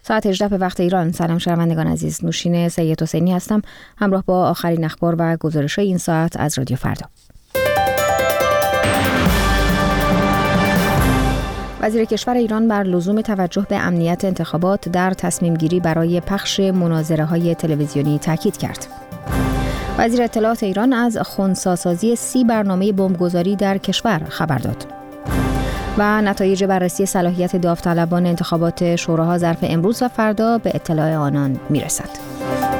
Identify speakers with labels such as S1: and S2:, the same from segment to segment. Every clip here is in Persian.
S1: ساعت 18 به وقت ایران. سلام شنوندگان عزیز، نوشین سید حسینی هستم همراه با آخرین اخبار و گزارش‌های این ساعت از رادیو فردا. وزیر کشور ایران بر لزوم توجه به امنیت انتخابات در تصمیم گیری برای پخش مناظره‌های تلویزیونی تاکید کرد. وزیر اطلاعات ایران از خنثی‌سازی 30 برنامه بمبگذاری در کشور خبر داد. و نتایج بررسی صلاحیت داوطلبان انتخابات شوراها ظرف امروز و فردا به اطلاع آنان میرسد.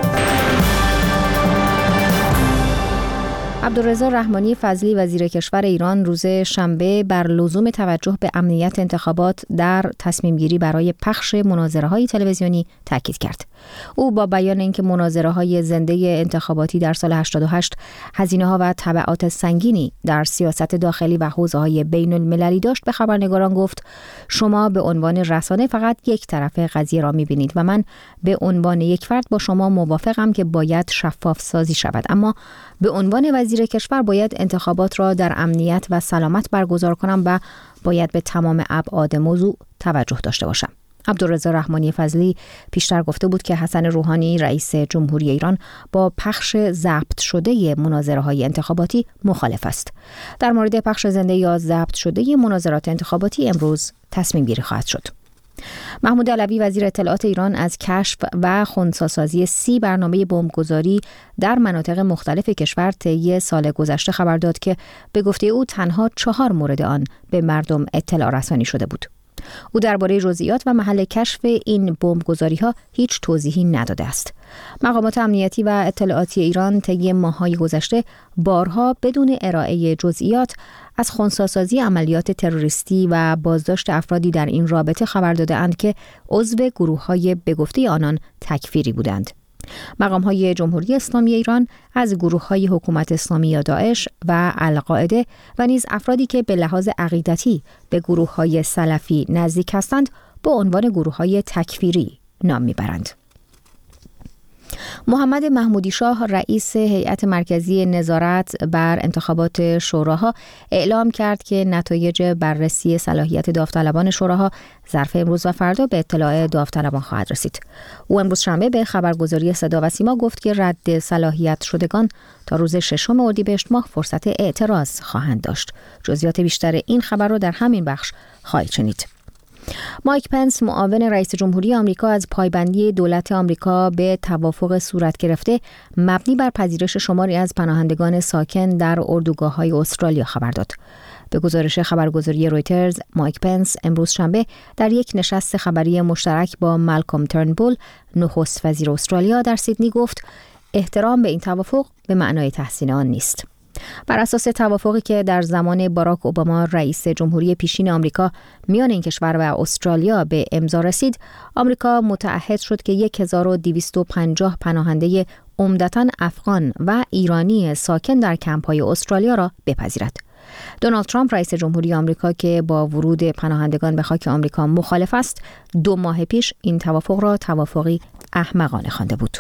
S1: عبدالرضا رحمانی فضلی وزیر کشور ایران روز شنبه بر لزوم توجه به امنیت انتخابات در تصمیم گیری برای پخش مناظره‌های تلویزیونی تاکید کرد. او با بیان اینکه مناظره‌های زنده انتخاباتی در سال 88 هزینه‌ها و تبعات سنگینی در سیاست داخلی و حوزه‌های بین‌المللی داشت به خبرنگاران گفت: شما به عنوان رسانه فقط یک طرف قضیه را می‌بینید و من به عنوان یک فرد با شما موافقم که باید شفاف سازی شود، اما به عنوان وزیر کشور باید انتخابات را در امنیت و سلامت برگزار کنم و باید به تمام ابعاد موضوع توجه داشته باشم. عبدالرضا رحمانی فضلی پیشتر گفته بود که حسن روحانی رئیس جمهوری ایران با پخش ضبط شده مناظره‌های انتخاباتی مخالف است. در مورد پخش زنده یا ضبط شده مناظرات انتخاباتی امروز تصمیم گیری خواهد شد. محمود علوی وزیر اطلاعات ایران از کشف و خنثی‌سازی 30 برنامه بمبگذاری در مناطق مختلف کشور طی سال گذشته خبر داد که به گفته او تنها 4 مورد آن به مردم اطلاع رسانی شده بود. او درباره جزئیات و محل کشف این بمبگذاری‌ها هیچ توضیحی نداده است. مقامات امنیتی و اطلاعاتی ایران طی ماه‌های گذشته بارها بدون ارائه جزئیات از خنثی‌سازی عملیات تروریستی و بازداشت افرادی در این رابطه خبر داده‌اند که عضو گروه‌های به گفته آنان تکفیری بودند. مقام‌های جمهوری اسلامی ایران از گروه‌های حکومت اسلامی یا داعش و القاعده و نیز افرادی که به لحاظ عقیدتی به گروه‌های سلفی نزدیک هستند با عنوان گروه‌های تکفیری نام می‌برند. محمد محمودی شاه رئیس هیئت مرکزی نظارت بر انتخابات شوراها اعلام کرد که نتایج بررسی صلاحیت داوطلبان شوراها ظرف امروز و فردا به اطلاع داوطلبان خواهد رسید. او امروز شنبه به خبرگزاری صدا و سیما گفت که رد صلاحیت شدگان تا روز 6 اردیبهشت ماه فرصت اعتراض خواهند داشت. جزئیات بیشتر این خبر رو در همین بخش خواهید شنید. مایک پنس معاون رئیس جمهوری آمریکا از پایبندی دولت آمریکا به توافق صورت گرفته مبنی بر پذیرش شماری از پناهندگان ساکن در اردوگاه‌های استرالیا خبر داد. به گزارش خبرگزاری رویترز، مایک پنس امروز شنبه در یک نشست خبری مشترک با مالکوم ترنبول، نخست وزیر استرالیا در سیدنی گفت: احترام به این توافق به معنای تحسین آن نیست. بر اساس توافقی که در زمان باراک اوباما رئیس جمهوری پیشین آمریکا میان این کشور و استرالیا به امضا رسید، آمریکا متعهد شد که 1250 پناهنده عمدتاً افغان و ایرانی ساکن در کمپ‌های استرالیا را بپذیرد. دونالد ترامپ رئیس جمهوری آمریکا که با ورود پناهندگان به خاک آمریکا مخالف است، 2 ماه پیش این توافق را توافقی احمقانه خوانده بود.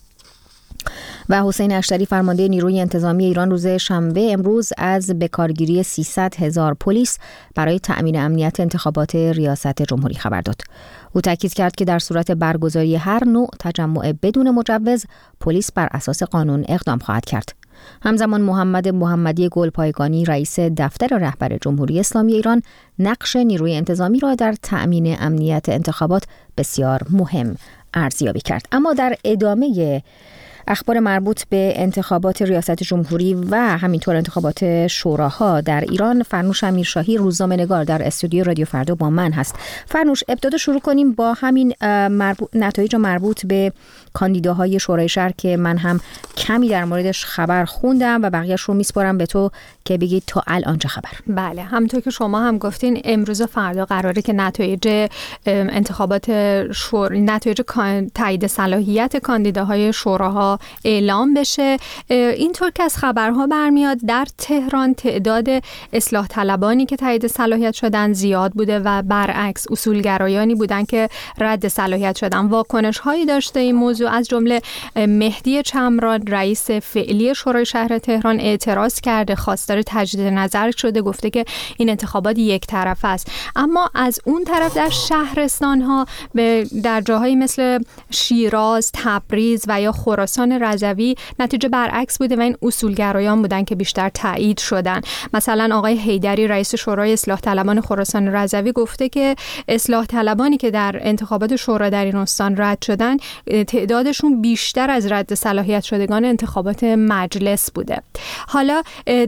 S1: و حسین اشتری فرمانده نیروی انتظامی ایران روز شنبه امروز از بکارگیری 300,000 پلیس برای تأمین امنیت انتخابات ریاست جمهوری خبر داد. او تاکید کرد که در صورت برگزاری هر نوع تجمع بدون مجوز، پلیس بر اساس قانون اقدام خواهد کرد. همزمان محمد محمدی گلپایگانی رئیس دفتر رهبر جمهوری اسلامی ایران نقش نیروی انتظامی را در تأمین امنیت انتخابات بسیار مهم ارزیابی کرد. اما در ادامه اخبار مربوط به انتخابات ریاست جمهوری و همینطور انتخابات شوراها در ایران، فرنوش امیرشاهی روزنامه‌نگار در استودیو رادیو فردا با من هست. فرنوش، ابتدا شروع کنیم با همین نتایج مربوط به کاندیداهای شورای شهر که من هم کمی در موردش خبر خوندم و بقیه‌اش رو میسپارم به تو که بگید تا الان چه خبر.
S2: بله، همونطور که شما هم گفتین امروز و فردا قراره که نتایج انتخابات نتایج تایید صلاحیت کاندیداهای شوراها شورا اعلام بشه. اینطور که از خبرها برمیاد در تهران تعداد اصلاح طلبانی که تایید صلاحیت شدن زیاد بوده و برعکس اصولگرایانی بودن که رد صلاحیت شدن. واکنش هایی داشته این موضوع، از جمله مهدی چمران رئیس فعلی شورای شهر تهران اعتراض کرده، خواستار تجدید نظر شده، گفته که این انتخابات یک طرفه است. اما از اون طرف در شهرستان ها در جاهایی مثل شیراز، تبریز و یا خراسان رضوی نتیجه برعکس بوده و این اصولگرایان بودن که بیشتر تایید شدن. مثلا آقای حیدری رئیس شورای اصلاح طلبان خراسان رضوی گفته که اصلاح طلبانی که در انتخابات شورا در این استان رد شدن تعدادشون بیشتر از رد صلاحیت شدگان انتخابات مجلس بوده. حالا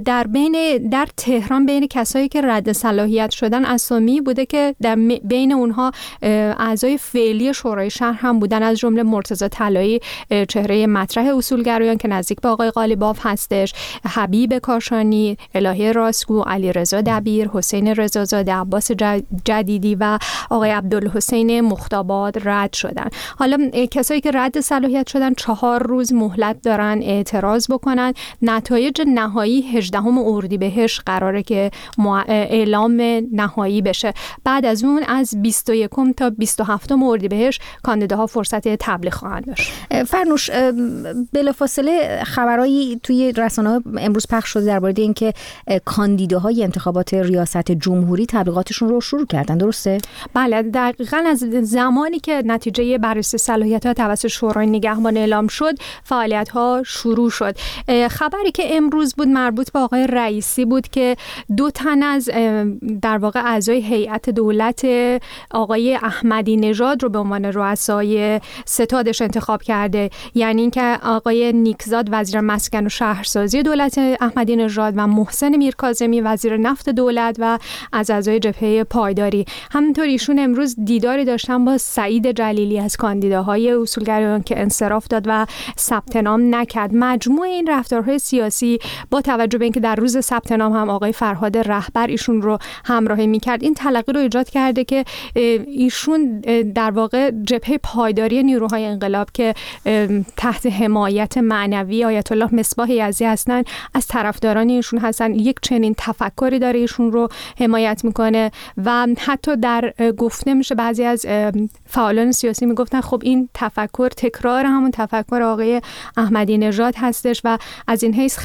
S2: در تهران بین کسایی که رد صلاحیت شدن اسامی بوده که در بین اونها اعضای فعلی شورای شهر هم بودن، از جمله مرتضی طلایی چهره مطرح اصولگرایان که نزدیک به آقای قالیباف هستش، حبیب کاشانی، الهه راستگو، علیرضا دبیر، حسین رضازاده، عباس جدیدی و آقای عبدالحسین مختاباد رد شدن. حالا کسایی که رد صلاحیت شدن 4 روز مهلت دارن اعتراض بکنن. نتایج نهایی 18 اردیبهشت قراره که اعلام نهایی بشه. بعد از اون از 21 تا 27 اردیبهشت کاندیداها فرصت تبلیغ خواهند داشت.
S1: فرنوش، بلافاصله خبرایی توی رسانه‌ها امروز پخش شده درباره اینکه کاندیداهای انتخابات ریاست جمهوری تبلیغاتشون رو شروع کردن، درسته؟
S2: بله، دقیقاً از زمانی که نتیجه بررسی صلاحیت‌ها توسط شورای نگهبان اعلام شد فعالیت‌ها شروع شد. خبری که امروز بود مربوط به آقای رئیسی بود که 2 تن از در واقع اعضای هیئت دولت آقای احمدی نژاد رو به عنوان رؤسای ستادش انتخاب کرده. یعنی اینکه آقای نیکزاد وزیر مسکن و شهرسازی دولت احمدی نژاد و محسن میرکاظمی وزیر نفت دولت و از اعضای جبهه پایداری. همینطور ایشون امروز دیداری داشتن با سعید جلیلی از کاندیداهای اصولگرایان که انصراف داد و ثبت نام نکرد. مجموع این رفتارهای سیاسی با توجه به اینکه در روز ثبت نام هم آقای فرهاد رهبر ایشون رو همراهی میکرد، این تلقی رو ایجاد کرده که ایشون در واقع جبهه پایداری نیروهای انقلاب که تحت حمایت معنوی آیت الله مصباح یزدی هستن از طرفداران ایشون هستن، یک چنین تفکری داره ایشون رو حمایت میکنه و حتی در گفته میشه بعضی از فعالان سیاسی میگفتن خب این تفکر تکرار همون تفکر آقای احمدی نژاد هستش و از این حیث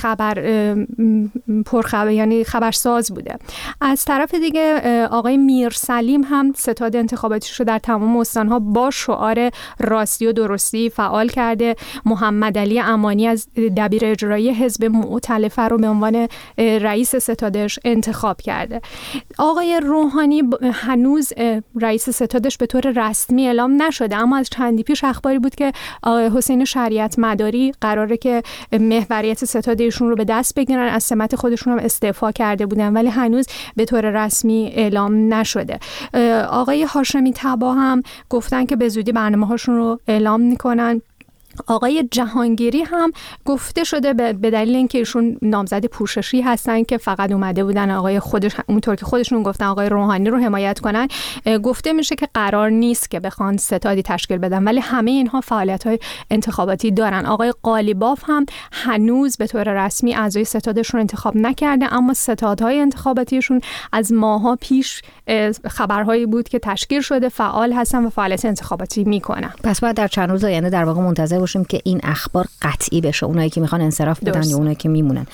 S2: یعنی خبرساز بوده. از طرف دیگه آقای میرسلیم هم ستاد انتخاباتیش رو در تمام استانها با شعار راستی و درستی فعال کرده. محمد علی امانی از دبیر اجرایی حزب مؤتلفه رو به عنوان رئیس ستادش انتخاب کرده. آقای روحانی هنوز رئیس ستادش به طور رسمی اعلام نشده، اما از چندی پیش اخباری بود که حسین شریعت مداری قراره که محوریت ستاد ایشون رو به دست بگیرن. از سمت خودشون هم استعفا کرده بودن ولی هنوز به طور رسمی اعلام نشده. آقای هاشمی تبا هم گفتن که به زودی برنامه‌هاشون رو اعلام میکنن. آقای جهانگیری هم گفته شده به دلیل اینکه ایشون نامزد پوششی هستن که فقط اومده بودن آقای خودش اونطور که خودشون گفتن آقای روحانی رو حمایت کنن، گفته میشه که قرار نیست که بخوان ستادی تشکیل بدن، ولی همه اینها فعالیت‌های انتخاباتی دارن. آقای قالیباف هم هنوز به طور رسمی اعضای ستادشون انتخاب نکرده، اما ستادهای انتخاباتیشون از ماها پیش خبرهایی بود که تشکیل شده، فعال هستن و فعالیت انتخاباتی میکنن.
S1: پس باید در چند روز آینده در واقع منتظر باشیم که این اخبار قطعی بشه، اونایی که میخوان انصراف بدن یا اونایی که میمونن.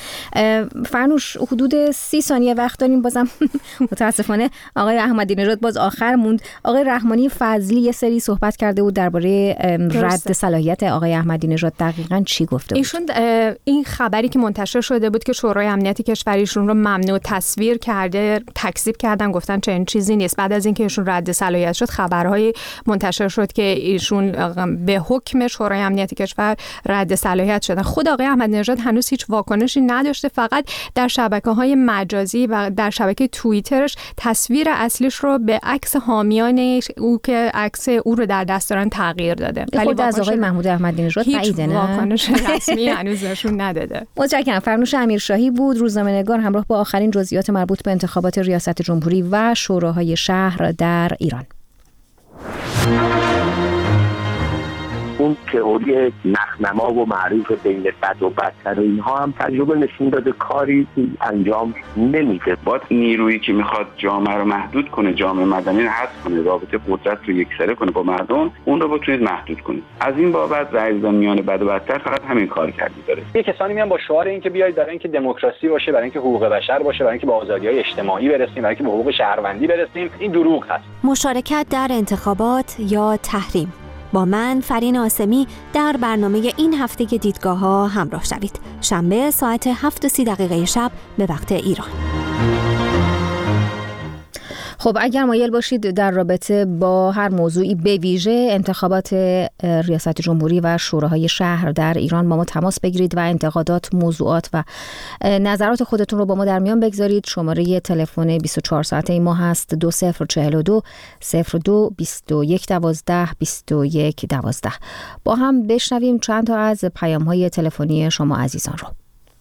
S1: فرنوش، حدود 30 ثانیه وقت داریم. بازم متاسفانه آقای احمدی نژاد باز آخر موند. آقای رحمانی فضلی یه سری صحبت کرده بود درباره رد صلاحیت آقای احمدی نژاد. دقیقاً چی گفته بود؟
S2: ایشون این خبری که منتشر شده بود که شورای امنیت کشوریشون رو ممنوع تصویر کرده، تکذیب کردن، گفتن چنین چیزی نیست. بعد از اینکه ایشون رد صلاحیت شد خبرهای منتشر شد که ایشون به حکم شورای امنیت کشور رد صلاحیت شدن. خود آقای احمدی نژاد هنوز هیچ واکنشی نداشته، فقط در شبکه‌های مجازی و در شبکه توییترش تصویر اصلیش رو به عکس حامیان او که عکس او رو در دست دارن تغییر داده.
S1: ولی از آقای محمود احمدی نژاد بعیده، نه؟
S2: واکنش رسمی هنوز نشون نداده.
S1: متشکرم. فرنوش امیرشاهی بود، روزنامه‌نگار، همراه با آخرین جزئیات مربوط به انتخابات ریاست جمهوری و شوراهای شهر در ایران.
S3: اون تئوری نخنما و معروف بین بد و بدتر و اینها هم تجربه نشون داده کاری انجام نمیده.
S4: باید نیرویی که میخواد جامعه رو محدود کنه، جامعه مدنی رو حذف کنه، رابطه قدرت رو یکسره کنه با مردم، اون رو بتونید محدود کنید. از این بابت رأی دادن میان بد و بدتر فقط همین کار کردی داره.
S5: یه کسانی میان با شعار اینکه بیایید برای اینکه دموکراسی باشه، برای اینکه حقوق بشر باشه، برای اینکه به آزادی‌های اجتماعی برسیم، برای اینکه به حقوق شهروندی برسیم. این دروغ هست.
S6: مشارکت در انتخابات یا تحریم. با من فرین آسمی در برنامه این هفته دیدگاه‌ها همراه شوید. شنبه ساعت 7:30 شب به وقت ایران.
S1: خب اگر مایل باشید در رابطه با هر موضوعی به ویژه انتخابات ریاست جمهوری و شوراهای شهر در ایران با ما تماس بگیرید و انتقادات، موضوعات و نظرات خودتون رو با ما در میان بگذارید. شماره تلفن 24 ساعته ما هست 2042 02 21 12 21 12. با هم بشنویم چند تا از پیام‌های تلفنی شما عزیزان رو.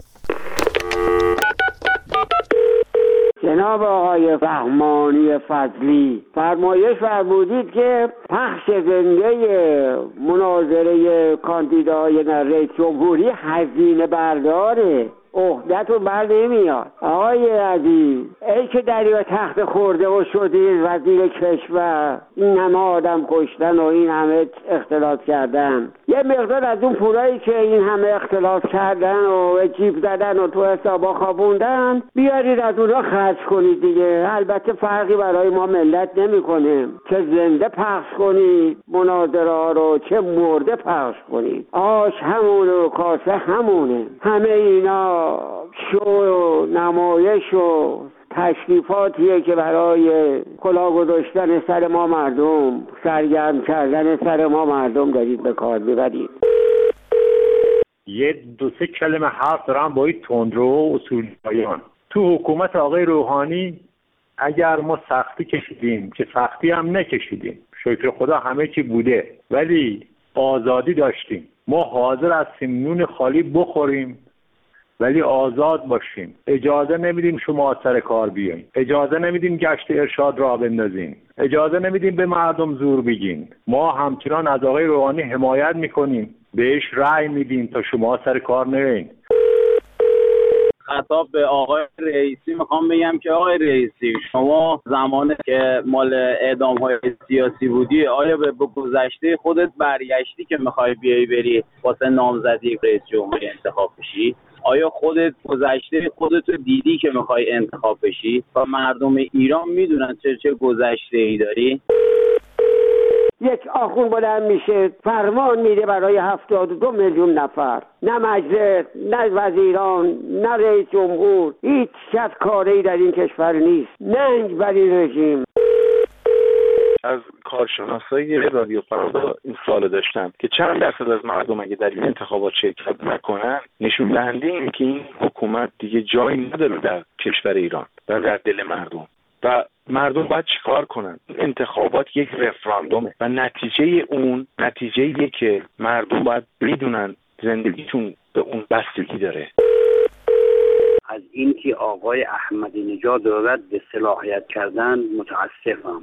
S7: جناب آقای رحمانی فضلی، فرمایش فرمودید که پخش زنده مناظره کاندیدای رئیس جمهوری هزینه برداره، عهدتون بر نمیاد. آقای عزیز، ای که دریا تخت خورده و شدید وزیر کشور، این همه آدم کشتن و این همه اختلاط کردن، یه مقدار از اون پولایی که این همه اختلاط کردن و جیب زدن و تو حسابا خوابوندن بیارید از اونها خرج کنید دیگه. البته فرقی برای ما ملت نمیکنه که زنده پخش کنید مناظره ها رو، چه مرده پخش کنید. آش همونه و کاسه همونه. همه اینا شو و نمایش و تشریفاتیه که برای کلاه گذاشتن سر ما مردم، سرگرم کردن سر ما مردم دارید به کار میبرید.
S8: یه 2-3 کلمه حرف دارم با این تندرو و اصولگرایان. تو حکومت آقای روحانی اگر ما سختی کشیدیم، که سختی هم نکشیدیم، شکر خدا همه چی بوده، ولی آزادی داشتیم. ما حاضر هستیم نون خالی بخوریم ولی آزاد باشیم. اجازه نمیدیم شما سر کار بیاین، اجازه نمیدیم گشت ارشاد را بندازین، اجازه نمیدیم به مردم زور بگین. ما همچنان از آقای روحانی حمایت میکنیم، بهش رأی میدیم تا شما سر کار نرین.
S9: خطاب به آقای رئیسی میخوام بگم که آقای رئیسی، شما زمانی که مال اعدام‌های سیاسی بودی، آیا به گذشته خودت برگشتی که میخوای بیای بری واسه نامزدی رئیس جمهوری انتخاب بشی؟ آیا خودت گذشته خودتو دیدی که میخوای انتخاب بشی و مردم ایران میدونن چه گذشته‌ای داری؟
S7: یک آخون بلند میشه فرمان میده برای 72 میلیون نفر، نه مجلس، نه وزیران، نه رئیس جمهور، هیچ کس کاری در این کشور نیست. ننگ بر این رژیم.
S10: از کارشناسای رادیو فردا این سوال داشتم که چند درصد از مردم اگه در این انتخابات شرکت نکنن نشون دهنده اینه که این حکومت دیگه جایی نداره در کشور ایران و در دل مردم. و مردم باید چیکار کنن؟ انتخابات یک رفراندومه و نتیجه اون نتیجه‌ایه که مردم باید بدونن زندگیشون به اون بستگی داره.
S11: از اینکه آقای احمدی نژاد رد به صلاحیت کردن متاسفم.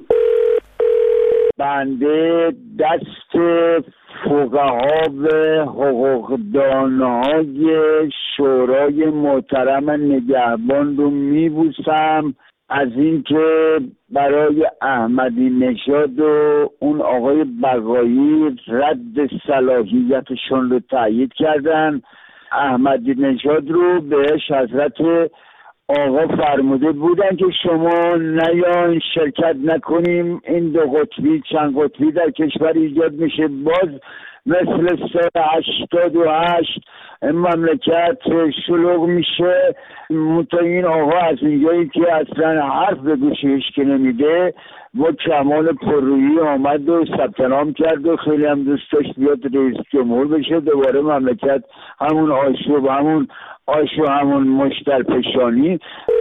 S12: بنده دست فقها و حقوقدانهای شورای محترم نگهبان رو میبوسم از اینکه برای احمدی نژاد و اون آقای بقایی رد صلاحیتشون رو تایید کردن. احمدی نژاد رو بهش حضرت آقا فرموده بودن که شما نیاین شرکت نکنیم، این دو قطبی چند قطبی در کشور ایجاد میشه، باز مثل سال 88 مملکت شلوغ میشه. تا این آقا از اینجایی که اصلا حرف به گوشش که نمیده با کمال پررویی آمد و ثبت نام کرد و خیلی هم دوست داشت بیاد رئیس جمهور بشه. دوباره مملکت همون آشوب همون مشتر پیشانی.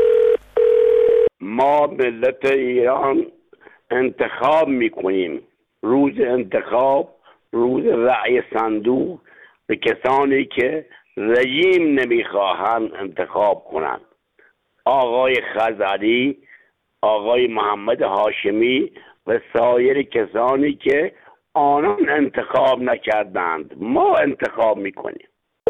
S3: ما ملت ایران انتخاب میکنیم، روز انتخاب روز رأی صندوق به کسانی که رژیم نمیخواهند انتخاب کنند. آقای خزعلی، آقای محمد هاشمی و سایر کسانی که آنان انتخاب نکردند، ما انتخاب میکنیم.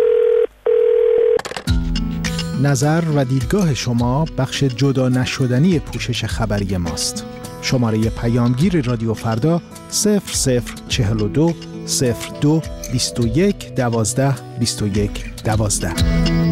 S13: نظر و دیدگاه شما بخش جدا نشدنی پوشش خبری ماست. شماره پیامگیر رادیو فردا 0042 02 21 12 21 12.